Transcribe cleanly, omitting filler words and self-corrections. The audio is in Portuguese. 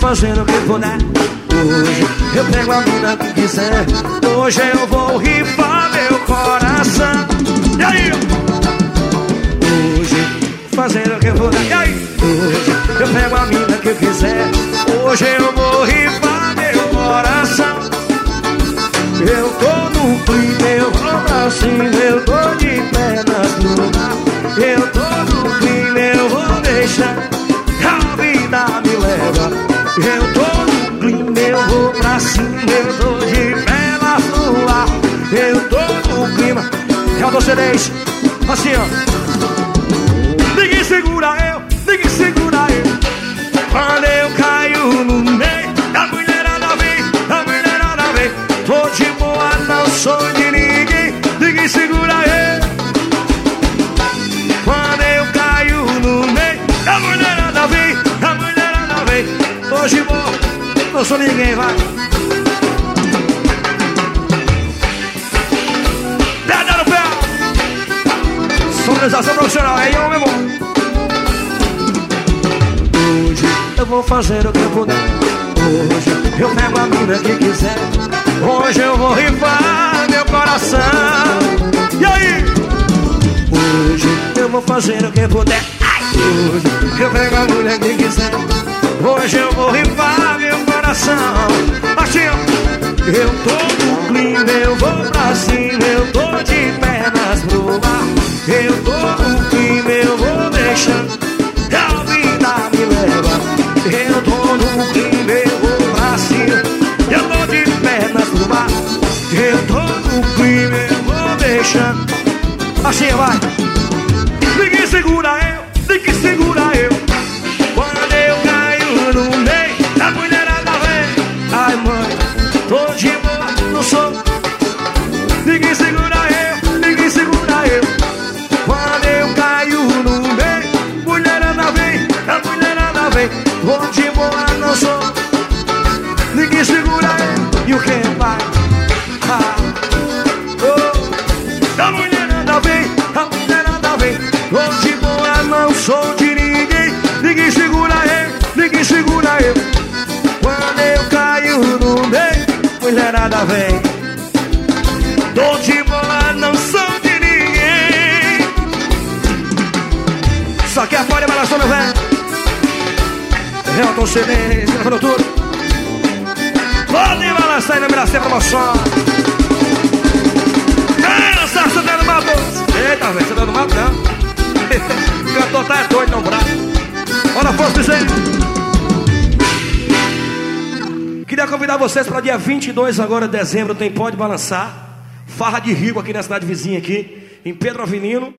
fazer o que puder. Hoje eu pego a mina que quiser. Hoje eu vou rifar meu coração. E aí? Hoje fazer o que puder. E aí? Hoje eu pego a mina que quiser. Hoje eu vou rifar meu coração. Eu tô no clima, eu vou pra cima, eu tô de pernas no mar. Eu tô no clima, eu vou deixar a vida me leva. Eu tô no clima, eu vou pra cima, eu tô de pernas no ar. Eu tô no clima. Calma vocês, assim ó. Ninguém segura eu, ninguém segura eu. Quando eu caio no meio, a mulherada vem, a mulherada vem. Tô de boa, não sou de ninguém, ninguém segura eu. Quando eu caio no meio, a mulherada vem, a mulherada vem. Tô de boa, não sou ninguém, vai. Pedra no pé. Sonorização profissional, aí é o meu irmão. Hoje eu vou fazer o que eu puder. Hoje eu pego a mina que quiser. Hoje eu vou rifar meu coração. E aí? Hoje eu vou fazer o que puder. Hoje eu pego a mulher que quiser. Hoje eu vou rifar meu coração. Assim, ó. Eu tô no clima, eu vou pra cima. Eu tô de pernas pro ar. Eu tô no clima, eu vou deixando a vida me leva. Eu tô no clima, eu vou pra cima. Eu tô de pernas pro mar. Eu tô no clima, eu vou deixando. Assim vai. Ninguém segura eu, ninguém segura eu. Quando eu caio no meio, a mulherada vem. Ai mãe, tô de boa, não sou. Ninguém segura eu, ninguém segura eu. Quando eu caio no meio, mulherada vem, a mulherada vem. Tô de boa, não sou. Ninguém segura eu. E o que vai? A mulherada vem, a mulherada vem. Tô de boa, não sou de ninguém. Ninguém segura eu, ninguém segura eu. Quando eu caio no meio, mulherada vem. Tô de boa, não sou de ninguém. Só que a folha balançou, meu velho. Eu tô CD, gravando tudo. Pode balançar e não me dar sempre promoção. Essa, você tá no mato. Eita, velho, você tá no mato, não? O cantor tá doido, não bravo. Olha a força do Senhor. Queria convidar vocês para dia 22 agora de dezembro. Tem Pode Balançar. Farra de Rico aqui na cidade vizinha aqui, em Pedro Avenino.